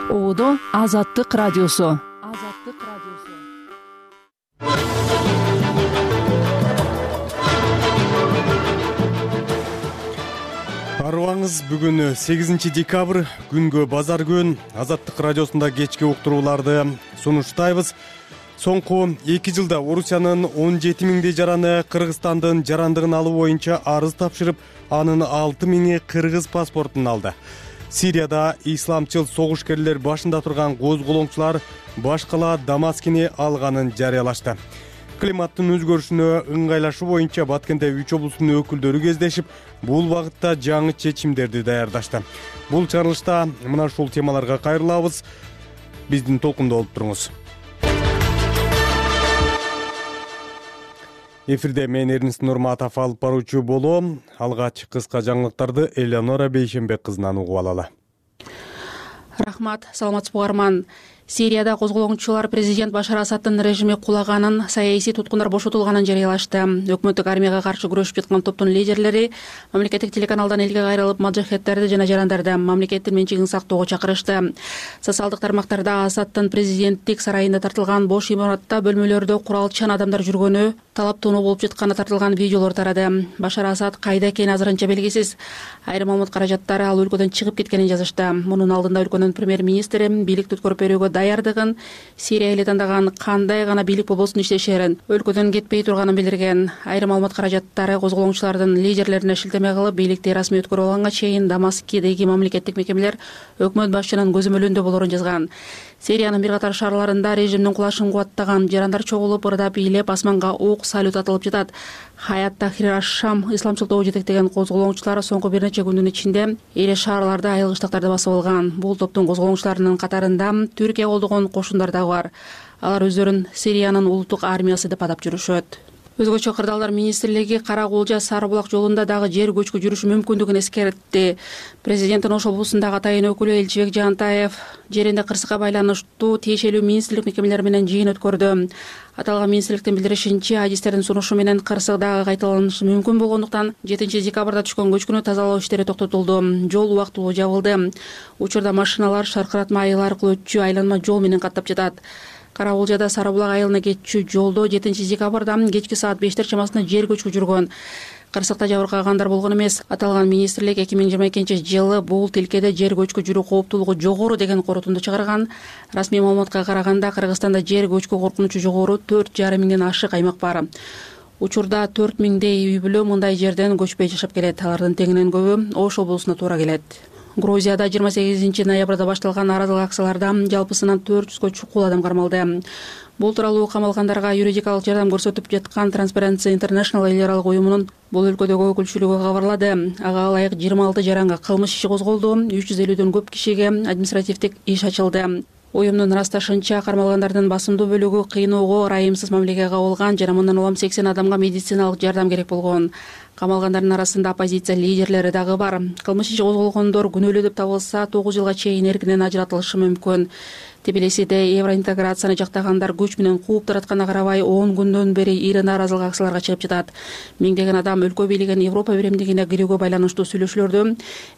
Оодо Азаттык радиосу. Арыбаңыз, бүгүн 8 декабрь, күнгө базар күн. Азаттык радиосунда кечки уктурууларды сунуштайбыз. Соңку 2 жылда Орусиянын 17 миңдей жараны Кыргызстандын жарандыгын алуу боюнча арыз тапшырып, анын 6 миңи кыргыз паспортун алды. Сирияда исламчыл согушкерлер башында турган козголоңчулар башкала Дамаскини алганын жарыялашты. Климаттын өзгөрүшүнө ыңгайлашуу боюнча Баткенде 3 облустун өкүлдөрү кездешип, бул багытта жаңы чечимдерди даярдашты. Бул чыгарылышта мына ушул темаларга кайрылабыз. Биздин толкунда болуп туруңуз. Эфирде мен Эрнест Нурматов алып баруучу болом. Алгач кыска жаңылыктарды Элеонора Бейшенбек кызынан угуп алалы. Рахмат, саламатсызбы угарман. Сирияда козголоңчулар президент Башар Асадтын режими кулаганын, саясий туткундар бошотулганын жарыялашты. Өкмөттүк армияга каршы күрөшүп жаткан топтун лидерлери мамлекеттик телеканалдан элге кайрылып, маджахеттерди жана жарандарды мамлекеттин менчигин сактоого чакырышты. Социалдык тармактарда Асадтын президенттик сарайында тартылган бош имаратта бөлмөлөрдө куралчан адамдар жүргөнү, талаптоону болуп жатканы тартылган видеолор тарады. Башар Асад кайда экени азырынча белгисиз. Айрым маалымат каражаттары ал өлкөдөн чыгып кеткенин жазышты. Мунун алдында өлкөнүн премьер-министри бийликти өткөрүп берүүгө даярдыгын, Сирия эле тандаган кандай гана бийлик болбосун иштешерин, өлкөдөн кетпей турганын билдирген. Айрым маалымат каражаттары козголоңчулардын лидерлерине шилтеме кылып, бийликти расмий өткөрүп алганга чейин Дамаскидеги мамлекеттик мекемелер өкмөт башчынын көзөмөлүндө болорун жазган. Сириянын бир катар шаарларында режимдин кулашын кубаттаган жарандар чогулуп, ырдап, бийлеп, асманга ок салют атылып жатат. Хаят Тахрир аш-Шам исламчыл тобу жетектеген козголоңчулар соңку бир нече күндүн ичинде эле шаарларда айылгычтактарды басып алган. Бул топтун козголоңчуларынын катарында Түркия колдогон кошундар дагы бар. Алар өздөрүн Сириянын улуттук армиясы деп атап жүрүшөт. Өзгөчө кырдаалдар министрлиги Кара Кулжа Сары булак жолунда дагы жер көчкү жүрүшү мүмкүндүгүн эскертти. Президенттин Ош облусундагы атайын өкүлү Элчибек Жантаев жеринде кырсыкка байланыштуу тиешелүү министрлик мекемелери менен жыйын өткөрдү. Аталган министрликтин билдиришинче, адистердин сунушу менен кырсык дагы кайталанышы мүмкүн болгондуктан 7 декабрда түшкөн көчкүнү тазалоо иштери токтотулду. Жол убактылуу жабылды. Учурда машиналар шаркыратма айыл аркылуу өтчү айланма жол менен каттап жатат. Кара Кулжада Сары булак айылына кетчү жолдо 7 декабрда кечки саат 5 чамасында жер көчкү жүргөн. Кырсыкта жабыркагандар болгон эмес. Аталган министрлик 2022 жылы бул тилкеде жер көчкү жүрүү кооптуулугу жогору деген корутунду чыгарган. Расмий маалыматка караганда Кыргызстанда жер көчкү коркунучу жогору 4,5 миңден ашык аймак бар. Учурда 4 миңдей үй бүлө мындай жерден көчпөй жашап келет. Алардын теңинен көбү Ош облусуна туура келет. Грузияда 28 ноябрда башталган наразылык акцияларда жалпысынан 400гө чукул адам кармалды. Бул тууралуу камалгандарга юридикалык жардам көрсөтүп жаткан Transparency International эл аралык уюмунун бул өлкөдөгү өкүлчүлүгү кабарлады. Ага ылайык 26 жаранга кылмыш иши козголду, 350дөн көп кишиге административдик иш ачылды. Уюмдун ырасташынча, кармалгандардын басымдуу бөлүгү кыйноого, ырайымсыз мамилеге кабылган жана мындан улам 80 адамга медициналык жардам керек болгон. Камалгандардын арасында оппозиция лидерлери дагы бар. Кылмыш иши козголгондор күнөөлүү деп табылса, 9 жылга чейин эркинен ажыратылышы мүмкүн. Тбилисиде евроинтеграцияны жактагандар күч менен кууп таратканына карабай 10 күндөн бери ири нааразылык акцияларга чыгып жатат. Миңдеген адам өлкө бийлигин Европа биримдигине кирүүгө байланыштуу сүйлөшүүлөрдү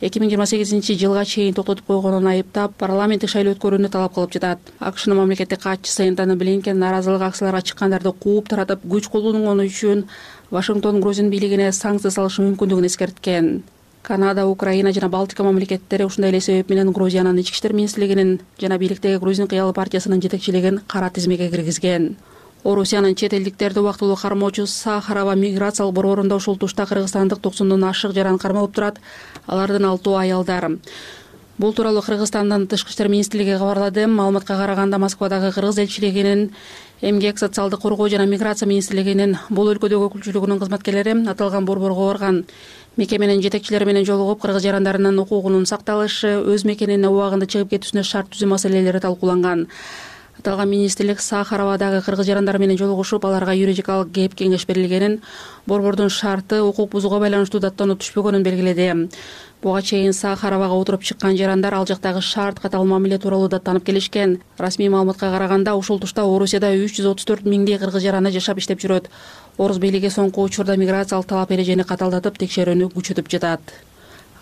2028 жылга чейин токтотуп койгонун айыптап, парламенттик шайлоо өткөрүүнү талап кылып жатат. АКШнын мамлекеттик катчысы Энтони Блинкен нааразылык акцияларга чыккандарды кууп таратып, күч колдонгону үчүн Вашингтон Грузин бийлигине санкция салышы мүмкүндүгүн эскерткен. Канада, Украина жана Балтика мамлекеттери ушундай эле себеп менен Грузиянын ички иштер министрлигинин жана бийликтеги Грузин кыялы партиясынын жетекчилигин кара тизмеге киргизген. Орусиянын чет элдиктерди убактылуу кармоочу Сахарова миграциялык борборунда ушул тушта кыргызстандык 90дон ашык жаран кармалып турат. Алардын 6 аялдар. Бул тууралуу Кыргызстандын тышкы иштер министрлиги кабарлады. Маалыматка караганда Москвадагы кыргыз элчилигинин Эмгек, социалдык коргоо жана миграция министрлигинин бул өлкөдөгү өкүлчүлүгүнүн кызматкерлери аталган борборго барган. Мекеменин жетекчилери менен жолугуп, кыргыз жарандарынын укугунун сакталышы, өз мекенине убагында чыгып кетүүсүнө шарт түзүү маселелери талкууланган. Аталган министрлик Сахаровадагы кыргыз жарандары менен жолугушуп, аларга юридикалык кеп кеңеш берилгенин, борбордун шарты укук бузууга байланыштуу даттануу түшпөгөнүн белгиледи. Буга чейин Сахаровага отуруп чыккан жарандар ал жактагы шарт катал мамиле тууралуу даттанып келишкен. Расмий маалыматка караганда ушул тушта Орусияда 334 миңдей кыргыз жараны жашап иштеп жүрөт. Орус бийлиги соңку учурда миграциялык талап эрежени каталдатып, текшерүүнү күчөтүп жатат.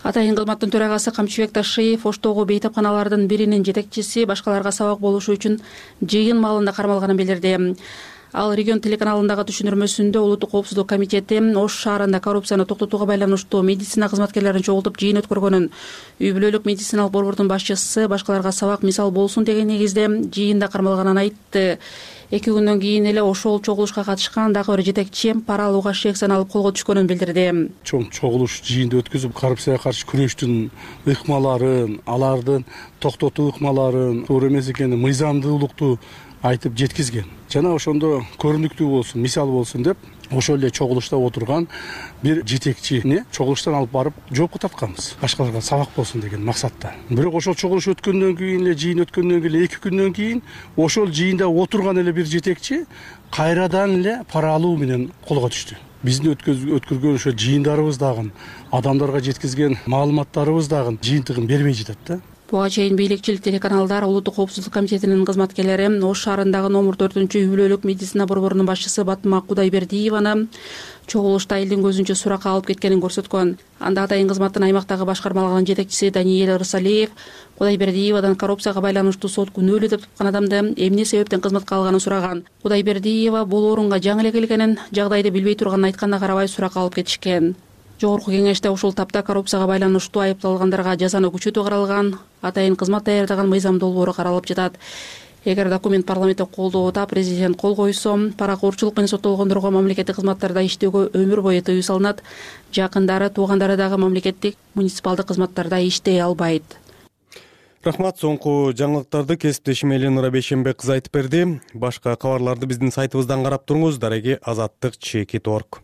Атайын кызматтын төрагасы Камчыбек Ташиев Оштогу бейтапканалардын биринин жетекчиси башкаларга сабак болушу үчүн жыйын маалында кармалганын билдирди. Ал регион телеканалындагы түшүндүрмөсүндө Улуттук коопсуздук комитети Ош шаарында коррупцияны токтотууга байланыштуу медицина кызматкерлерин чогултуп жыйын өткөргөнүн, үй бүлөлүк медициналык борбордун башчысы башкаларга сабак мисал болсун деген негизде жыйында кармалганын айтты. 2 күндөн кийин эле ошол чогулушка катышкан дагы бир жетекчи пара алууга шек саналып колго түшкөнүн билдирди. Чоң чогулуш жыйынды өткөзүп, коррупцияга каршы күрөштүн ыкмаларын, алардын токтотуу ыкмаларын, туура эмес экенин, мыйзамдуулукту айтып жеткизген. Жана ошондо көрүнүктүү болсун, мисал болсун деп ошол эле чогулушта отурган бир жетекчини чогулуштан алып барып жоопко тартканбыз. Башкаларга сабак болсун деген максатта. Бирок ошол чогулуш өткөндөн кийин эле, жыйын өткөндөн кийин эле 2 күндөн кийин ошол жыйында отурган эле бир жетекчи кайрадан эле пара алуу менен колго түштү. Биздин өткөргөн ошо жыйындарыбыз дагы, адамдарга жеткизген маалыматтарыбыз дагы жыйынтыгын бербей жатат да. Буга чейин бийликчил телеканалдар Улуттук коопсуздук комитетинин кызматкерлери Ош шаарындагы номер 4-үй бүлөлүк медицина борборунун башчысы Батма Кудайбердиеваны чогулушта элдин көзүнчө суракка алып кеткенин көрсөткөн. Анда атайын кызматтын аймактагы башкармалыгынын жетекчиси Даниэль Рысалиев Кудайбердиевадан коррупцияга байланыштуу сот күнөөлүү деп тапкан адамды эмне себептен кызматка алганын сураган. Кудайбердиева бул орунга жаңы эле келгенин, жагдайды билбей турганын айтканына карабай суракка алып кетишкен. Жогорку кеңеште ушул тапта коррупцияга байланыштуу айыпталгандарга жазаны күчөтүү каралган, атайын кызмат даярдаган мыйзам долбоору каралып жатат. Эгер документ парламентте колдоодо президент кол койсо, паракоорчулук менен соттолгондорго мамлекеттик кызматтарда иштөөгө өмүр бою тыюу салынат. Жакындары, туугандары дагы мамлекеттик муниципалдык кызматтарда иштей албайт. Рахмат, соңку жаңылыктарды кесиптешим Элена Бейшенбек кызы айтып берди. Башка кабарларды биздин сайтыбыздан карап туруңуз. Дареги azattik.org.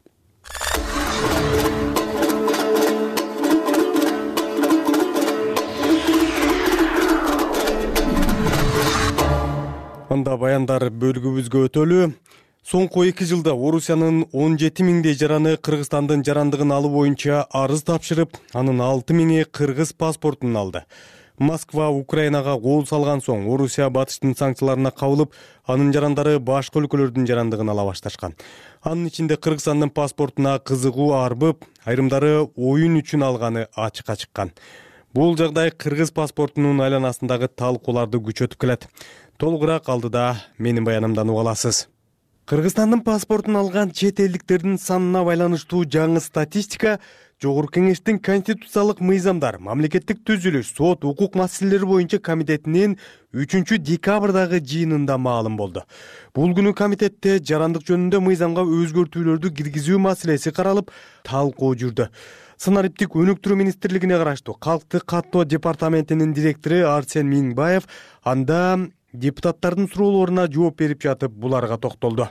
Анда баяндар бөлүгүбүзгө өтөлү. Соңку 2 жылда Орусиянын 17 миңдей жараны Кыргызстандын жарандыгын алуу боюнча арыз тапшырып, анын 6 миңи кыргыз паспортун алды. Москва Украинага кол салган соң Орусия батыштын санкцияларына кабылып, анын жарандары башка өлкөлөрдүн жарандыгын ала башташкан. Анын ичинде Кыргызстандын паспортуна кызыгуу арбып, айрымдары оюн үчүн алганы ачыкка чыккан. Бул жагдай кыргыз паспортунун айланасындагы талкууларды күчөтүп келет. Толугураак алдыда менин баянымдан уга аласыз. Кыргызстандын паспортун алган чет элдиктердин санына байланыштуу жаңы статистика Жогорку кеңештин конституциялык мыйзамдар, мамлекеттик түзүлүш, сот, укук маселелери боюнча комитетинин 3 декабрдагы жыйынында маалым болду. Бул күнү комитетте жарандык жөнүндө мыйзамга өзгөртүүлөрдү киргизүү маселеси каралып, талкуу жүрдү. Санариптик өнүктүрүү министрлигине караштуу Калктык каттоо департаментинин директору Арсен Миңбаев анда депутаттардын суроолоруна жооп берип жатып буларга токтолду.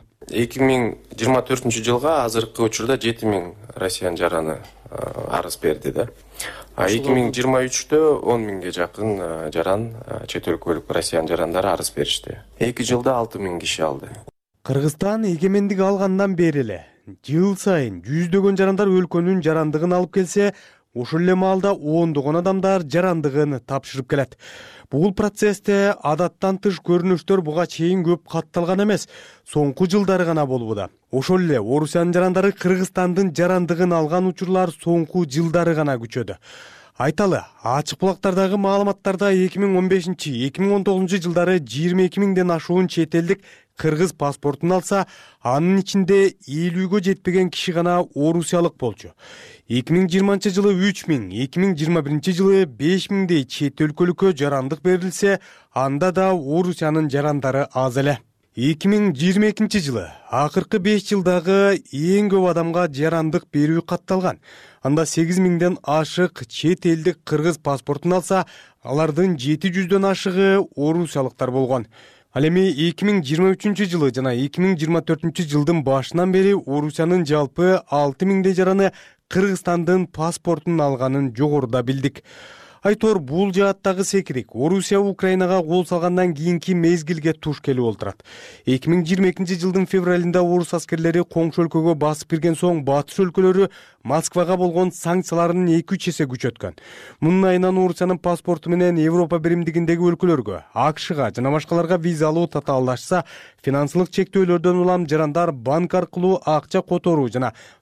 2024-жылга азыркы учурда 7 миң Россиян жараны арыз берди да. 2023-тө 10 миңге жакын жаран, чет өлкөлүк Россиян жарандары арыз беришти. 2 жылда 6 миң киши алды. Кыргызстан эгемендик алгандан бери эле жыл сайын жүздөгөн жарандар өлкөнүн жарандыгын алып келсе, ошол эле маалда ондогон адамдар жарандыгын тапшырып келет. Бул процессте адаттан тыш көрүнүштөр буга чейин көп катталган эмес, соңку жылдары гана болууда. Ошол эле Орусиянын жарандары Кыргызстандын жарандыгын алган учурлар соңку жылдары гана күчөдү. Айталы, ачык булактардагы маалыматтарда 2015-2019 жылдары 22 миңден ашуун чет элдик кыргыз паспортун алса, анын ичинде 50-гө жетпеген киши гана орусиялык болчу. 2020 жылы 3 миң, 2021 жылы 5 миңдей чет өлкөлүккө жарандык берилсе, анда да Орусиянын жарандары аз эле. 2022 жылы акыркы 5 жылдагы эң көп адамга жарандык берүү катталган. Анда 8 миңден ашык чет элдик кыргыз паспортун алса, алардын 700дөн ашыгы орусиялыктар болгон. Ал эми 2023 жылы жана 2024 жылдын башынан бери Орусиянын жалпы 6 миңдей жараны Кыргызстандын паспортун алганын жогоруда билдик. Айтор бул жааттагы секирик Орусия Украинага кол салгандан кийинки мезгилге туш келип олтурат. 2022 жылдын февралында орус аскерлери коңшу өлкөгө басып кирген соң батыш өлкөлөрү Москвага болгон санкцияларын 2-3 эсе күчөткөн. Мунун айынан Орусиянын паспорту менен Европа биримдигиндеги өлкөлөргө, АКШга жана башкаларга виза алуу татаалдашса, финансылык чектөөлөрдөн улам жарандар банк аркылуу акча которуу жана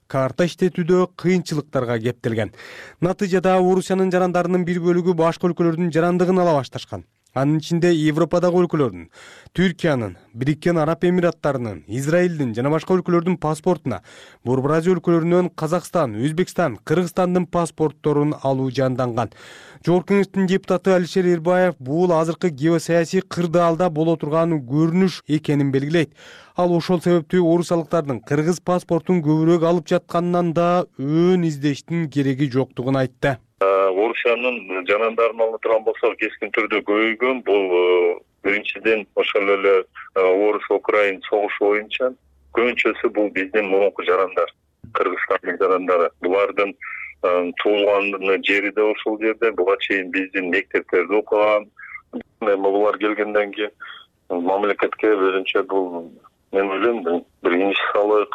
карта иштетүүдө кыйынчылыктарга кептелген. Натыйжада Орусиянын жарандарынын бир бөлүгү башка өлкөлөрдүн жарандыгын ала башташкан. Анын ичинде Европадагы өлкөлөрдүн, Түркиянын, Бириккен Араб Эмираттарынын, Израилдин жана башка өлкөлөрдүн паспортуна Борбор Азия өлкөлөрүнөн Казакстан, Өзбекстан, Кыргызстандын паспортторун алуу жанданган. Жогорку Кеңештин депутаты Алишер Эрбаев бул азыркы геосаясий кырдаалда боло турган көрүнүш экенин белгилейт. Ал ошол себептүү орусиялыктардын кыргыз паспортун көбүрөөк алып жатканынан да өн издештин кереги жоктугун айтты. Орусиянын жарандарын алып турган болсок, кескин түрдө көбөйгөн. Бул биринчиден ошол эле орус-украин согушу боюнча көбүнчөсү бул биздин мурунку жарандар, Кыргызстандын жарандары. Булардын туулган жери да ошол жерде. Буга чейин биздин мектептерде окуган. Булар келгенден кийин мамлекетке өзүнчө бул мен ойлойм бир инвестициялык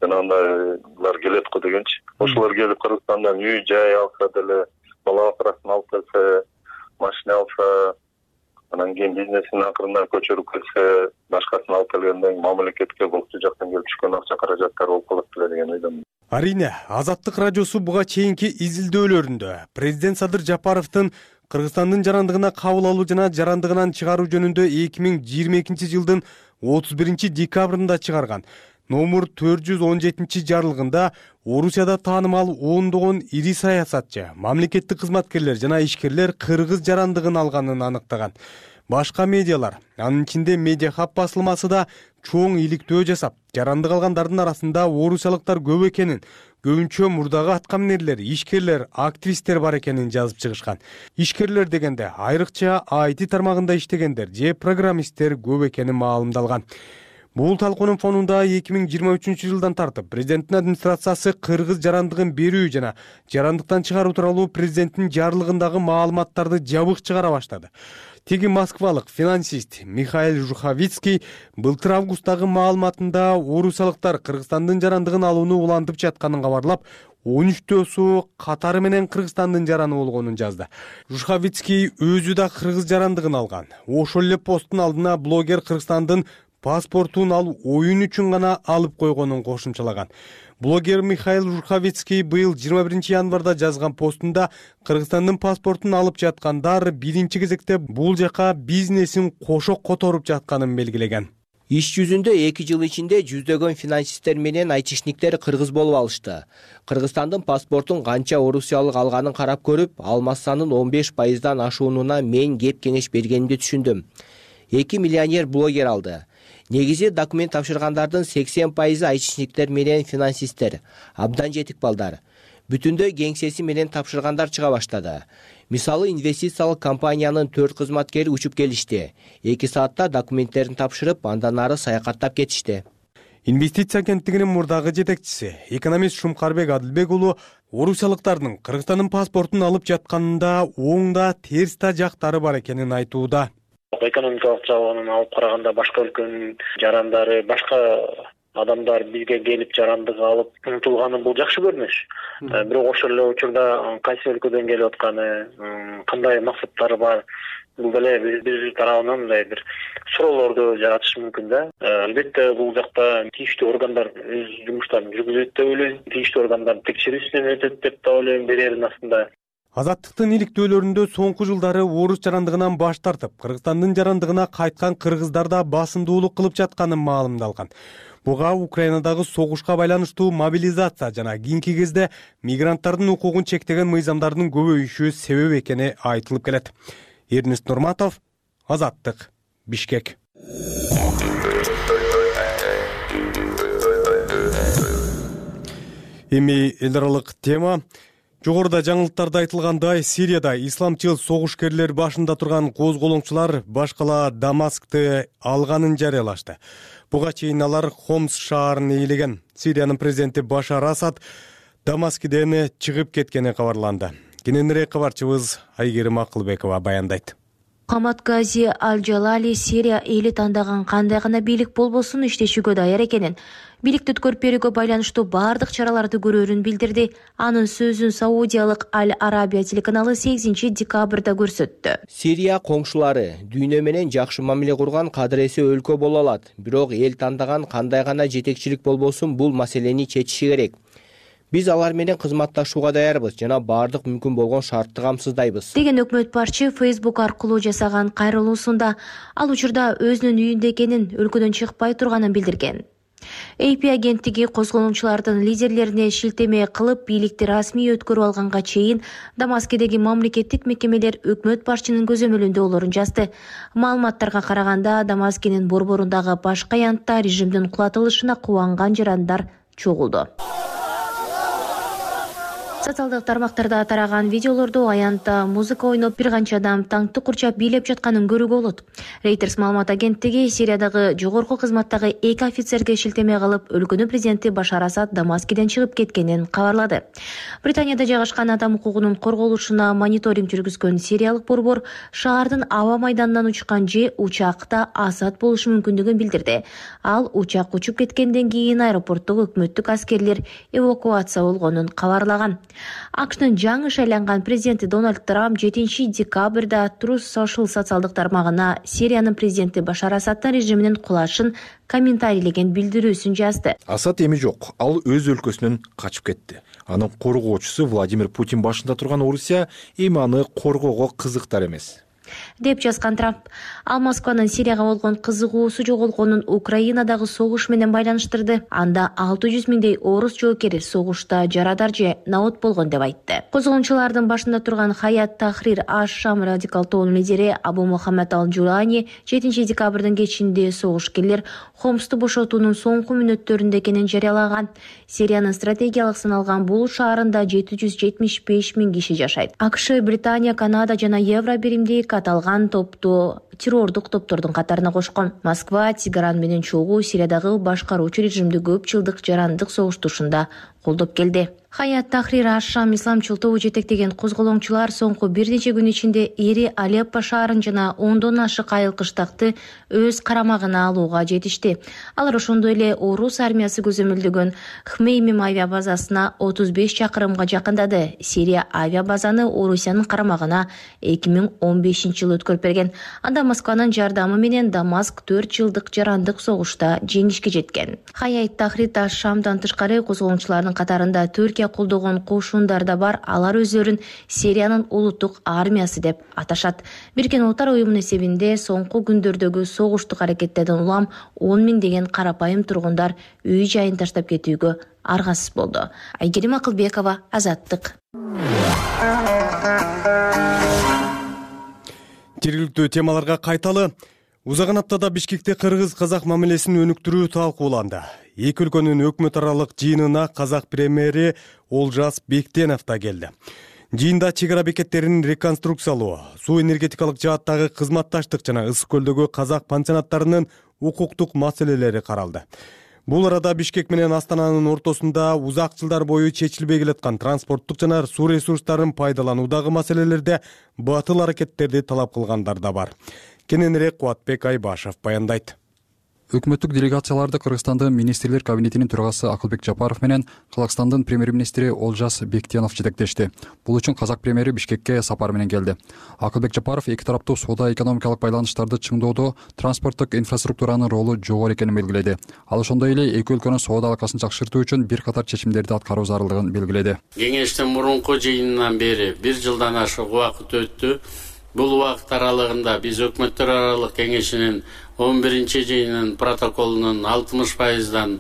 жанагындай келет го дегенчи. Ошолор келип Кыргызстандан үй жай алса деле, бала бакырасын алып келсе, машина алса, анан кийин бизнесин акырында көчөрүп келсе, башкасын алып келгенден мамлекетке болчу жактан келип түшкөн акча каражаттар болуп калат беле деген ойдомун. Арине, Азаттык радиосу буга чейинки изилдөөлөрүндө президент Садыр Жапаровдун Кыргызстандын жарандыгына кабыл алуу жана жарандыгынан чыгаруу жөнүндө 2022 жылдын 31 декабрында чыгарган номер 417 жарлыгында Орусияда таанымал ондогон ири саясатчы, мамлекеттик кызматкерлер жана ишкерлер кыргыз жарандыгын алганын аныктаган. Башка медиалар, анын ичинде Медиахаб басылмасы да чоң иликтөө жасап, жарандык алгандардын арасында орусиялыктар көп экенин, көбүнчө мурдагы аткаминерлер, ишкерлер, активисттер бар экенин жазып чыгышкан. Ишкерлер дегенде айрыкча IT тармагында иштегендер же программисттер көп экени маалымдалган. Бул талкуунун фонунда 2023 жылдан тартып президенттин администрациясы кыргыз жарандыгын берүү жана жарандыктан чыгаруу тууралуу президенттин жарлыгындагы маалыматтарды жабык чыгара баштады. Теги москвалык финансист Михаил Жуховицкий былтыр августтагы маалыматында орусиялыктар Кыргызстандын жарандыгын алууну улантып жатканын кабарлап, 13-су катары менен Кыргызстандын жараны болгонун жазды. Жуховицкий өзү да кыргыз жарандыгын алган. Ошол эле посттун алдына блогер Кыргызстандын паспортун ал оюн үчүн гана алып койгонун кошумчалаган. Блогер Михаил Жуховицкий быйыл 21 январда жазган постунда Кыргызстандын паспортун алып жаткандар биринчи кезекте бул жака бизнесин кошо которуп жатканын белгилеген. Иш жүзүндө 2 жыл ичинде жүздөгөн финансисттер менен айтишниктер кыргыз болуп алышты. Кыргызстандын паспортун канча орусиялык алганын карап көрүп, алмастанын 15%дан ашуунуна мен кеп кеңеш бергенимди түшүндүм. 2 миллионер блогер алды. Негизи документ тапшыргандардын 80% айтишниктер менен финансисттер, абдан жетик балдар. Бүтүндөй кеңсеси менен тапшыргандар чыга баштады. Мисалы, инвестициялык компаниянын 4 кызматкери учуп келишти. 2 саатта документтерин тапшырып, андан ары саякаттап кетишти. Инвестиция агенттигинин мурдагы жетекчиси, экономист Шумкарбек Адылбек уулу орусиялыктардын Кыргызстандын паспортун алып жатканында оң да терс да жактары бар экенин айтууда. Экономикалык жагынан алып караганда башка өлкөнүн жарандары, башка адамдар бизге келип жарандык алып умтулганы бул жакшы көрүнүш. Бирок ошол эле учурда кайсы өлкөдөн келип атканы, кандай максаттары бар, бул деле биз тарабынан мындай бир суроолорду жаратышы мүмкүн да. Албетте бул жакта тийиштүү органдар өз жумуштарын жүргүзөт деп ойлойм. Тийиштүү органдар текшерүүсүнөн өтөт деп да ойлойм берерин астында. Азаттыктын иликтөөлөрүндө соңку жылдары орус жарандыгынан баш тартып, Кыргызстандын жарандыгына кайткан кыргыздар да басымдуулук кылып жатканын маалымдалган. Буга Украинадагы согушка байланыштуу мобилизация жана кийинки кезде мигранттардын укугун чектеген мыйзамдардын көбөйүшү себеп экени айтылып келет. Эрнест Нурматов, Азаттык, Бишкек. Эми эл аралык тема. Жогоруда жаңылыктарда айтылгандай, Сирияда исламчыл согушкерлер башында турган козголоңчулар башкала Дамаскты алганын жарыялашты. Буга чейин алар Хомс шаарын ээлеген. Сириянын президенти Башар Асад Дамаскиден чыгып кеткени кабарланды. Кененирээк кабарчыбыз Айгерим Акылбекова баяндайт. Хамад Гази Аль-Джалали Сирия эли тандаган кандай гана бийлик болбосун иштешүүгө даяр экенин, бийликти өткөрүп берүүгө байланыштуу бардык чараларды көрөрүн билдирди. Анын сөзүн Саудиялык Аль-Арабия телеканалы 8 декабрда көрсөттү. Сирия коңшулары дүйнө менен жакшы мамиле курган кадыресе өлкө боло алат, бирок эл тандаган кандай гана жетекчилик болбосун бул маселени чечиши керек. Биз алар менен кызматташууга даярбыз жана баардык мүмкүн болгон шартты камсыздайбыз деген өкмөт башчы Facebook аркылуу жасаган кайрылуусунда. Ал учурда өзүнүн үйүндө экенин, өлкөдөн чыкпай турганын билдирген. AP агенттиги козголуучулардын лидерлерине шилтеме кылып, бийликти расмий өткөрүп алганга чейин Дамаскедеги мамлекеттик мекемелер өкмөт башчынын көзөмөлүндө болорун жазды. Маалыматтарга караганда, Дамаскенин борборундагы башка аянтта режимдин кулатылышына кубанган жарандар чогулду. Социалдык тармактарда тараган видеолордо аянтта музыка ойноп бир канча адам таңкты курчап бийлеп жатканын көрүүгө болот. Reuters маалымат агенттиги Сириядагы жогорку кызматтагы 2 офицерге шилтеме кылып, өлкөнүн президенти Башар Асад Дамаскеден чыгып кеткенин кабарлады. Британияда жайгашкан адам укугунун корголушуна мониторинг жүргүзгөн сириялык борбор шаардын аба майданынан учкан же учакта Асад болушу мүмкүндүгүн билдирди. Ал учак учуп кеткенден кийин аэропорттогу өкмөттүк аскерлер эвакуация болгонун кабарлаган. AQShnын жаңы шайланган президенти Дональд Трамп 7 декабрда Truth Social социалдык тармагына Сириянын президенти Башар Асаддын режиминин кулашын комментарийлеген билдирүүсүн жазды. Асад эми жок, ал өз өлкөсүнөн качып кетти. Анын коргоочусу Владимир Путин башында турган Орусия эми аны коргоого кызыктар эмес, деп жазган Трамп. Ал Москванын Сирияга болгон кызыгуусу жоголгонун Украинадагы согуш менен байланыштырды. Анда 600 миңдей орус жоокери согушта жарадар же наот болгон деп айтты. Козголуучулардын башында турган Хаят Тахрир аш-Шам радикал тоонун лидери Абу Мухаммад ал-Жулани 7 декабрдын кечинде согушкерлер Хомсту бошотуунун соңку мүнөттөрүндө экенин жарыялаган. Сириянын стратегиялык саналган бул шаарында 775 миң киши жашайт. AQSh, Британия, Канада жана Евро биримдик аталган топту террордук топтордун катарына кошкон. Москва, Тегеран менен чогуу Сириядагы башкаруучу режимди көп жылдык жарандык согуштушунда колдоп келди. Хаят Тахрир аш-Шам исламчыл тобу жетектеген козголоңчулар соңку бир нече күн ичинде эри Алеппо шаарын жана 10дон ашык айыл кыштакты өз карамагына алууга жетишти. Алар ошондой эле орус армиясы көзөмөлдөгөн Хмеймим авиабазасына 35 чакырымга жакындады. Сирия авиабазаны Орусиянын карамагына 2015-жылы өткөрүп берген. Анда Москванын жардамы менен Дамаск 4 жылдык жарандык согушта жеңишке жеткен. Хаят Тахрир аш-Шамдан тышкары козголоңчулардын катарында Түркия колдогон кошундар да бар. Алар өздөрүн Сириянын улуттук армиясы деп аташат. Бириккен Улуттар уюмунун эсебинде соңку күндөрдөгү согуштук аракеттерден улам 10 миң деген карапайым тургундар үй жайын таштап кетүүгө аргасыз болду. Айгерим Акылбекова, Азаттык. Жергиликтүү темаларга кайталы. Узаган аптада Бишкекте кыргыз-казак мамилесин өнүктүрүү талкууланды. Эки өлкөнүн өкмөт аралык жыйынына казак премьери Олжас Бектенов да келди. Жыйында чек ара бекеттерин реконструкциялоо, суу энергетикалык жааттагы кызматташтык жана ысык көлдөгү казак пансионаттарынын укуктук маселелери каралды. Бул арада Бишкек менен Астананын ортосунда узак жылдар бою чечилбей келаткан транспорттук жана суу ресурстарын пайдалануудагы маселелерде батыл аракеттерди талап кылгандар да бар. Кененирээк Кубатбек Айбашев баяндайт. Өкмөттүк делегацияларды Кыргызстандын министрлер кабинетинин төрагасы Акылбек Жапаров менен Кыргызстандын премьер-министри Олжас Бектенов жетектешти. Бул үчүн казак премьери Бишкекке сапар менен келди. Акылбек Жапаров эки тараптуу соода-экономикалык байланыштарды чыңдоодо транспорттук инфраструктуранын ролу жогору экенин белгиледи. Ал ошондой эле эки өлкөнүн соода алакасын жакшыртуу үчүн бир катар чечимдерди аткаруу зарылдыгын белгиледи. Кеңештин мурунку жыйынынан бери бир жылдан ашык убакыт өттү. Бул убакыт аралыгында биз өкмөттөр аралык кеңешинин 11-жыйынын протоколунун 60%дан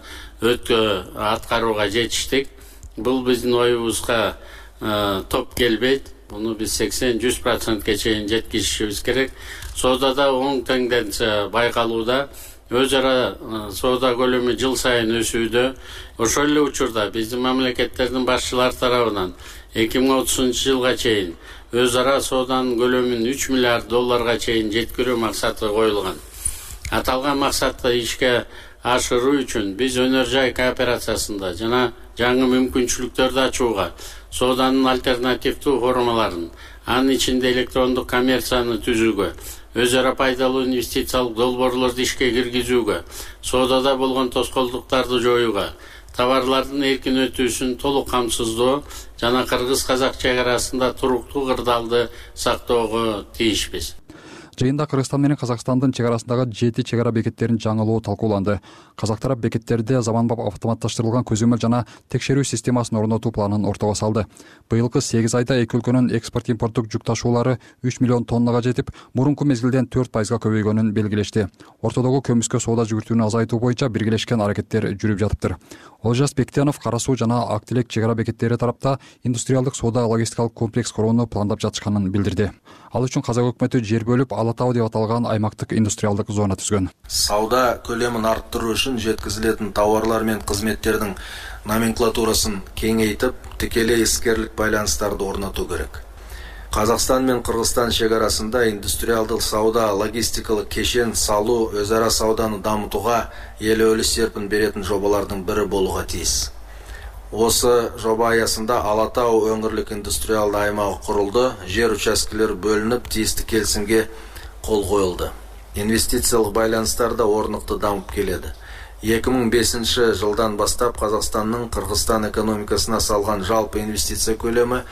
аткарууга жетиштик. Бул биздин оюбузга топ келбейт. Буну биз 80-100%га чейин жеткизишибиз керек. Соодада оң тенденция байкалууда. Өз ара соода көлөмү жыл сайын өсүүдө. Ошол эле учурда биздин мамлекеттердин башчылары тарабынан 2030-жылга чейин өз ара сооданын көлөмүн 3 миллиард долларга чейин жеткирүү максаты коюлган. Аталган максатты ишке ашыруу үчүн биз өнөр жай кооперациясында жана жаңы мүмкүнчүлүктөрдү ачууга, сооданын альтернативдүү формаларын, анын ичинде электрондук коммерцияны түзүүгө, өз ара пайдалуу инвестициялык долбоорлорду ишке киргизүүгө, соодада болгон тоскоолдуктарды жоюуга, товарлардын эркин өтүүсүн толук камсыздоо жана кыргыз-казак чек арасында туруктуу кырдаалды сактоого тийишпиз. Жыйында Кыргызстан менен Казакстандын чек арасындагы 7 чек ара бекеттерин жаңылоо талкууланды. Казак тарап бекеттерде заманбап автоматташтырылган көзөмөл жана текшерүү системасын орнотуу планын ортого салды. Быйылкы 8 айда эки өлкөнүн экспорт-импорттук жүк ташуулары 3 миллион тоннага жетип, мурунку мезгилден 4% көбөйгөнүн белгилешти. Ортодогу көмүскө соода жүгүртүүнү азайтуу боюнча биргелешкен аракеттер жүрүп жатыптыр. Олжас Бектенов Кара суу жана Ак Тилек чек ара бекеттери тарапта индустриалдык соода логистикалык комплекс курууну пландап жатышканын билдирди. Ал үчүн Казак өкмөтү жер бөлүп Ала Тау деп аталган аймактык индустриалдык зона түзгөн. Сауда көлөмүн арттыруу үчүн жеткизилетін товарлар мен кызметтердин номенклатурасын кеңейтип, тикелей искерлик байланыстарды орнотуу керек. Казакстан мен Кыргызстан чек арасында индустриалдык сауда, логистикалык кешен салуу, өз ара сауданы дамытууга элөөлүү серпин беретін жобалардын бири болууга тийис. Осы жоба аясында Ала Тау өңүрлүк индустриалды аймагы курулду, жер участкелери бөлүнүп, тийиштүү келисимге кол коюлду. Инвестициялык байланыштар да орнуктуу дамып келеді. 2005 жылдан бастап Казакстандын Кыргызстан экономикасына салган жалпы инвестиция көлөмү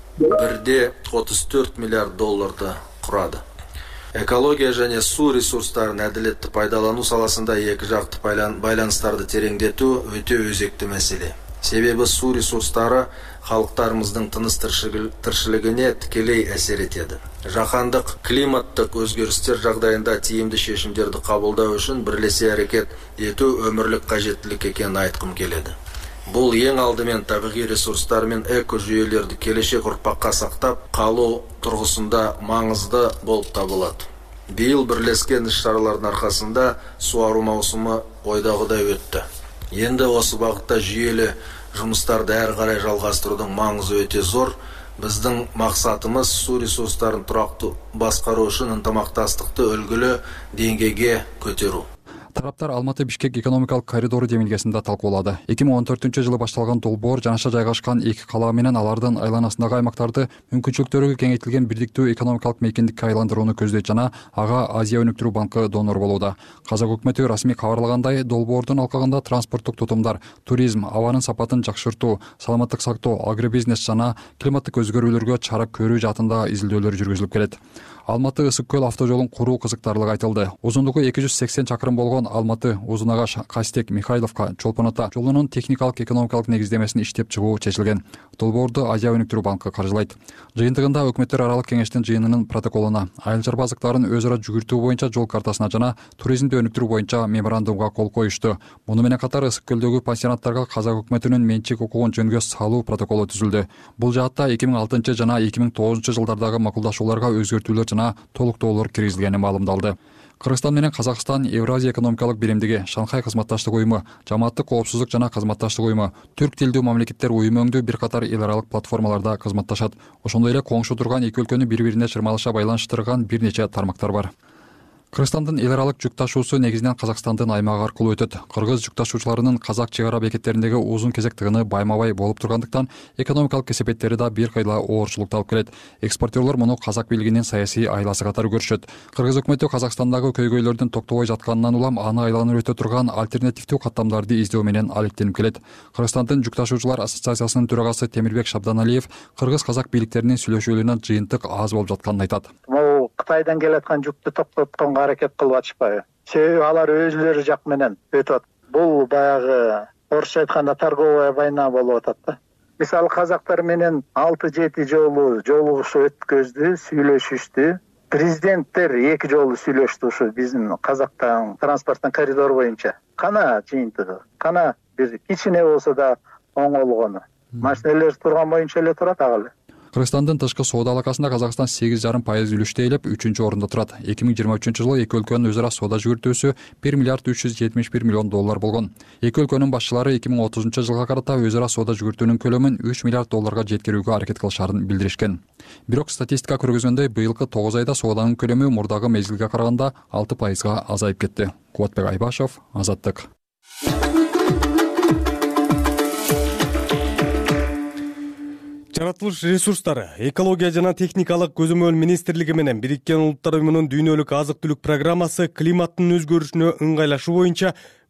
1,34 миллиард долларды курады. Экология және суу ресурстарын әдилеттүү пайдалануу саласында эки жакты байланыштарды тереңдетүү өтө өзекті маселе. Себеби суу ресурстары халыктарыбыздын тыныс тиршилигине тикелей әсер этеді. Жаһандык климаттык өзгөрүстөр жагдайында тиімді шешимдерди кабылдоо үчүн бирлесе аракет этүү өмүрлүк кажеттилик экенин айткым келеді. Бул ең алдымен табигый ресурстар мен эко жүйөлөрдү келечек урпакка сактап калуу тургусунда маңызды болуп табылат. Быйыл бирлескен иш-чаралардын аркасында суаруу маусуму ойдагыдай өттү. Енді осы бағытта жүйелі жұмыстарды әрі қарай жалғастырудың маңызы өте зор. Біздің мақсатымыз су ресурстарын тұрақты басқару үшін ынтымақтастықты үлгілі деңгейге көтеру. Тараптар Алматы-Бишкек экономикалык коридору демилгесинде талкуулады. 2014 жылы башталган долбоор жанаша жайгашкан эки кала менен алардын айланасындагы аймактарды мүмкүнчүлүктөрү кеңейтилген бирдиктүү экономикалык мейкиндикке айландырууну көздөйт жана ага Азия өнүктүрүү банкы донор болууда. Казак өкмөтү расмий кабарлагандай, долбоордун алкагында транспорттук тутумдар, туризм, абанын сапатын жакшыртуу, саламаттык сактоо, агробизнес жана климаттык өзгөрүүлөргө чара көрүү жаатында изилдөөлөр жүргүзүлүп келет. Алматы Ысык көл автожолун куруу кызыктарлыгы айтылды. Узундугу 280 чакырым болгон Алматы Узунагаш Кастек Михайловка Чолпон ата жолунун техникалык экономикалык негиздемесин иштеп чыгуу чечилген. Долбоорду Азия өнүктүрүү банкы каржылайт. Жыйынтыгында өкмөттөр аралык кеңештин жыйынынын протоколуна, айыл чарбазыктарын өз ара жүгүртүү боюнча жол картасына жана туризмди өнүктүрүү боюнча меморандумга кол коюшту. Муну менен катар Ысык көлдөгү пансионаттарга Казак өкмөтүнүн менчик укугун жөнгө салуу протоколу түзүлдү. Бул жаатта 2006 жана 2009 жылдардагы макулдашууларга өзгөртүүлөр жана толуктоолор киргизилгени маалымдалды. Кыргызстан менен Казакстан Евразия экономикалык биримдиги, Шанхай кызматташтык уюму, Жамааттык коопсуздук жана кызматташтык уюму, Түрк тилдүү мамлекеттер уюму өңдүү бир катар эл аралык платформаларда кызматташат. Ошондой эле коңшу турган эки өлкөнү бири-бирине чырмалыша байланыштырган бир нече тармактар бар. Кыргызстандын эл аралык жүк ташуусу негизинен Казакстандын аймагы аркылуу өтөт. Кыргыз жүк ташуучуларынын Казак чек ара бекеттериндеги узун кезек тыгыны байма-бай болуп тургандыктан экономикалык кесепеттери да бир кыйла оорчулукту алып келет. Экспортерлор муну Казак бийлигинин саясий айласы катары көрүшөт. Кыргыз өкмөтү Казакстандагы көйгөйлөрдүн токтобой жатканынан улам аны айланып өтө турган альтернативдүү каттамдарды издөө менен алектенип келет. Кыргызстандын жүк ташуучулар ассоциациясынын төрагасы Темирбек Шабданалиев кыргыз-казак бийликтеринин сүйлөшүүлөрүнө жыйынтык аз болуп жатканын айтат. Кытайдан келаткан жүктү токтотконго аракет кылып атышпайбы? Себеби алар өзүлөрү жак менен өтөт. Бул баягы орусча айтканда торговая война болуп атат да. Мисалы казактар менен 6-7 жолу жолугушуу өткөздү, сүйлөшүштү. Президенттер 2 жолу сүйлөштү ушу биздин Казактан транспорттун коридору боюнча. Кана жыйынтыгы, кана бир кичине болсо да оңолгону. Машиналер турган боюнча эле турат ага. Кыргызстандын тышкы соода алакасында Казакстан 8,5% үлүштө ээлеп 3-орунда турат. 2023 жылы эки өлкөнүн өз ара соода жүгүртүүсү 1 миллиард 371 миллион доллар болгон. Эки өлкөнүн башчылары 2030 жылга карата өз ара соода жүгүртүүнүн көлөмүн 3 миллиард долларга жеткирүүгө аракет кылышарын билдиришкен. Бирок статистика көргөзгөндөй быйылкы 9 айда сооданын көлөмү мурдагы мезгилге караганда 6%га азайып кетти. Кубатбек Айбашев, Азаттык. Жаратылыш ресурстары, экология жана техникалык көзөмөл министрлиги менен Бириккен Улуттар уюмунун дүйнөлүк азык-түлүк программасы климаттын өзгөрүшүнө ыңгайлашуу боюнча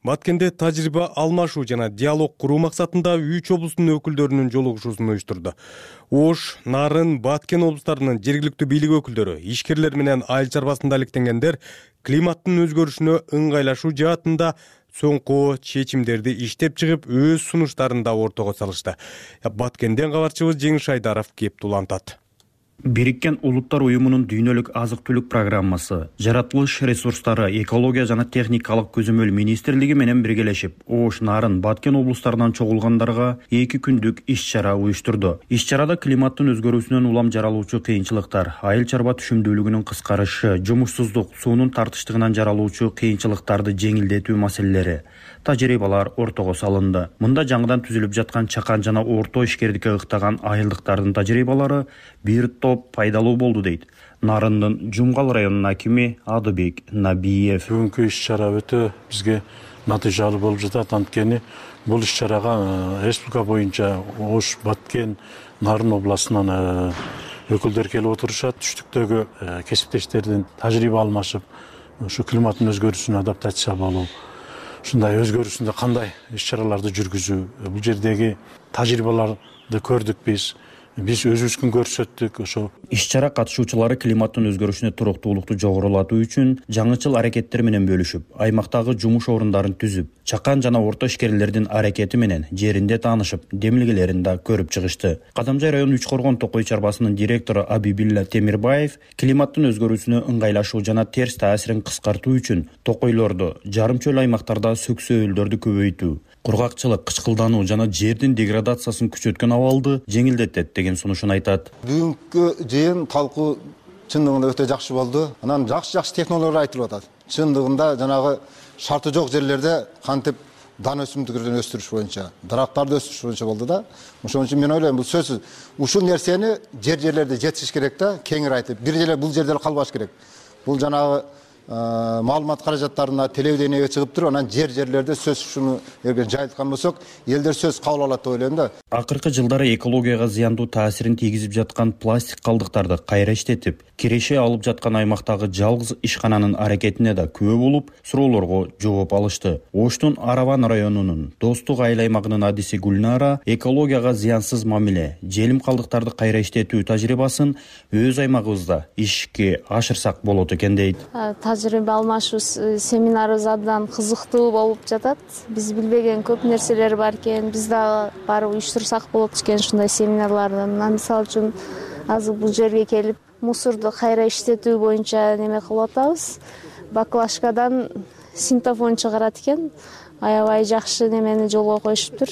Баткенде тажрыйба алмашуу жана диалог куруу максатында 3 облустун өкүлдөрүнүн жолугушуусун уюштурду. Ош, Нарын, Баткен облустарынын жергиликтүү бийлик өкүлдөрү, ишкерлер менен айыл чарбасында алектенгендер климаттын өзгөрүшүнө ыңгайлашуу жаатында соңку чечимдерди иштеп чыгып, өз сунуштарын да ортого салышты. Баткенден кабарчыбыз Жеңиш Айдаров кеп улантат. Бириккен Улуттар уюмунун дүйнөлүк азык-түлүк программасы, жаратылыш ресурстары, экология жана техникалык көзөмөл министрлиги менен биргелешип, Ош, Нарын, Баткен облустарынан чогулгандарга 2 күндүк иш-чара уюштурду. Иш-чарада климаттын өзгөрүүсүнөн улам жаралуучу кыйынчылыктар, айыл чарба түшүмдүүлүгүнүн кыскарышы, жумушсуздук, суунун тартыштыгынан жаралуучу кыйынчылыктарды жеңилдетүү маселелери, тажрыйбалар ортого салынды. Мында жаңыдан түзүлүп жаткан чакан жана орто ишкердикке ыктаган айылдыктардын тажрыйбалары бир топ пайдалуу болду дейт Нарындын Жумгал районунун акими Адыбек Набиев. Бүгүнкү иш-чара өтө бизге натыйжалуу болуп жатат. Анткени бул иш-чарага республика боюнча Ош, Баткен, Нарын областынан өкүлдөр келип отурушат. Түштүктөгү кесиптештердин тажрыйба алмашып, ушу климаттын өзгөрүүсүнө адаптация болуу, ушундай өзгөрүүсүндө кандай иш-чараларды жүргүзүү, бул жердеги тажрыйбаларды көрдүк биз өзүбүзгө көрсөттүк. Ошо иш-чара катышуучулары климаттын өзгөрүшүнө туруктуулукту жогорулатуу үчүн жаңычыл аракеттер менен бөлүшүп, аймактагы жумуш орундарын түзүп, чакан жана орто ишкерлердин аракети менен жеринде таанышып, демилгелерин да көрүп чыгышты. Кадамжай району Үчкоргон Токой чарбасынын директору Абибилла Темирбаев климаттын өзгөрүүсүнө ыңгайлашуу жана терс таасирин кыскартуу үчүн токойлорду, жарым чөл аймактарда сөксөөлдөрдү көбөйтүү, кургакчылык, кычкылдануу жана жердин деградациясын күчөткөн абалды жеңилдетет деген сунушун айтат. Бүгүнкү жыйын талкуу чындыгында өтө жакшы болду. Анан жакшы технологиялар айтылып атат. Чындыгында жанагы шарты жок жерлерде кантип дан өсүмдүктөрдүн өстүрүш боюнча, дарактарды өстүрүш боюнча болду да. Ошон үчүн мен ойлойм, бул сөзсүз ушул нерсени жерлерде жетишиш керек да, кеңири айтып, бир жерде бул жерде калбаш керек. Бул жанагы маалымат каражаттарына телевидениеге чыгып туруп, анан жерлерде сөз ушуну эгер жайылткан болсок, элдер сөз кабыл алат деп ойлойм да. Акыркы жылдары экологияга зыяндуу таасирин тийгизип жаткан пластик калдыктарды кайра иштетип, киреше алып жаткан аймактагы жалгыз ишкананын аракетине да күбө болуп, суроолорго жооп алышты. Оштун Араван районунун Достук айыл аймагынын адиси Гүлнара экологияга зыянсыз мамиле, желим калдыктарды кайра иштетүү тажрыйбасын өз аймагыбызда ишке ашырсак болот экен дейт. Тажрыйба алмашуу семинарыбыз абдан кызыктуу болуп жатат. Биз билбеген көп нерселер бар экен. Биз дагы барып уюштурсак болот экен ушундай семинарларды. Мисалы үчүн азыр бул жерге келип мусорду кайра иштетүү боюнча неме кылып атабыз. Баклажкадан синтофон чыгарат экен. Аябай жакшы немени жолго коюшуптур.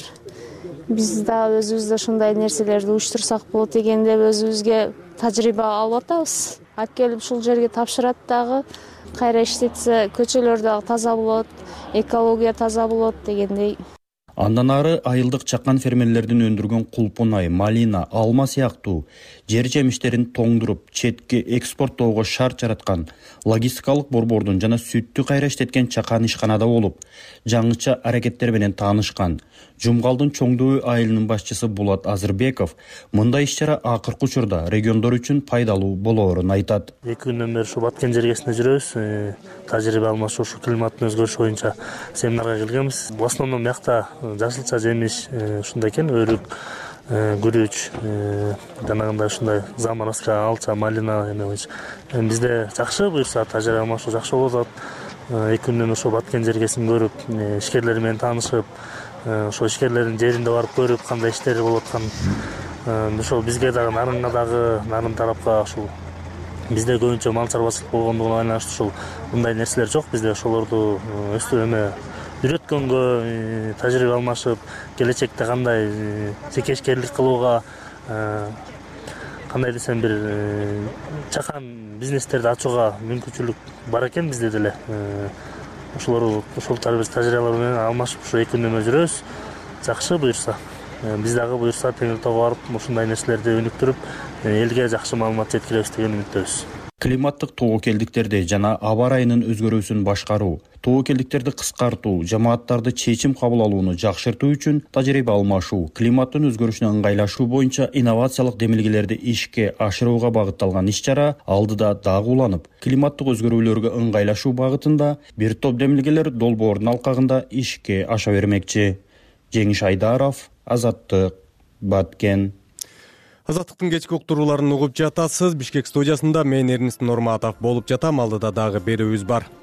Биз дагы өзүбүз ушундай нерселерди уюштурсак болот деген деп өзүбүзгө тажрыйба алып атабыз. Алып келип ушул жерге тапшырат дагы. Кайра иштетсе көчөлөр дагы таза болот, экология таза болот дегендей. Андан ары айылдык чакан фермерлердин өндүргөн кулпунай, малина, алма сыяктуу жер жемиштерин тоңдуруп, четке экспорттоого шарт жараткан, логистикалык борбордун жана сүттү кайра иштеткен чакан ишканада болуп, жаңыча аракеттер менен таанышкан Жумгалдын Чоңдөө айылынын башчысы Булат Азырбеков мындай иш-чара акыркы учурда региондор үчүн пайдалуу болоорун айтат. 2 күндөн бери ушу Баткен жергесинде жүрөбүз. Тажрыйба алмашуу ушу климаттын өзгөрүшү боюнча семинарга келгенбиз. В основном бuyakta жашылча жемиш ушундай экен, өрүк, күрүч, жанагындай ушундай замараска, алча, малина эме боюнча. Бизде жакшы буюрса тажрыйба алмашуу жакшы болот. 2 күндөн ошо Баткен жергесин көрүп, ишкерлер менен таанышып, ошо ишкерлердин жеринде барып көрүп, кандай иштери болуп аткан. Ошол бизге дагы Нарынга дагы, Нарын тарапка ушул бизде көбүнчө мал чарбачылык болгондугуна байланыштуу ушул мындай нерселер жок. Бизде ошолорду өстүп эме үйрөткөнгө, тажрыйба алмашып, келечекте кандай жекешкерлик кылууга, кандай десем бир чакан бизнестерди ачууга мүмкүнчүлүк бар экен бизде деле. Ошол тажрыйбалар менен алмашып ушу 2 күндөн бери жүрөбүз. Жакшы буюрса, биз дагы буюрса Темиртоого барып ушундай нерселерди өнүктүрүп, элге жакшы маалымат жеткиребиз деген үмүттөбүз. климаттык тобокелдиктерди жана аба ырайынын өзгөрүүсүн башкаруу, тобокелдиктерди кыскартуу, жамааттарды чечим кабыл алууну жакшыртуу үчүн тажрыйба алмашуу, климаттын өзгөрүшүнө ыңгайлашуу боюнча инновациялык демилгелерди ишке ашырууга багытталган иш-чара алдыда дагы уланып, климаттык өзгөрүүлөргө ыңгайлашуу багытында бир топ демилгелер долбоордун алкагында ишке аша бермекчи. Жеңиш Айдаров, Азаттык, Баткен. Азаттыктын кечки уктурууларын угуп жатасыз. Бишкек студиясында мен Эрнест Норматов болуп жатам. Алдыда дагы берүүбүз бар.